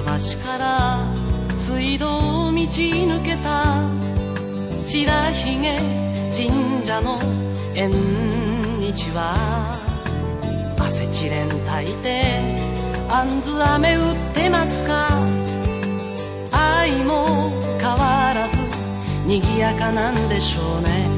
橋から水道を道抜けた白ひげ神社の縁日はアセチレン炊いてあんず飴売ってますか。愛も変わらず賑やかなんでしょうね。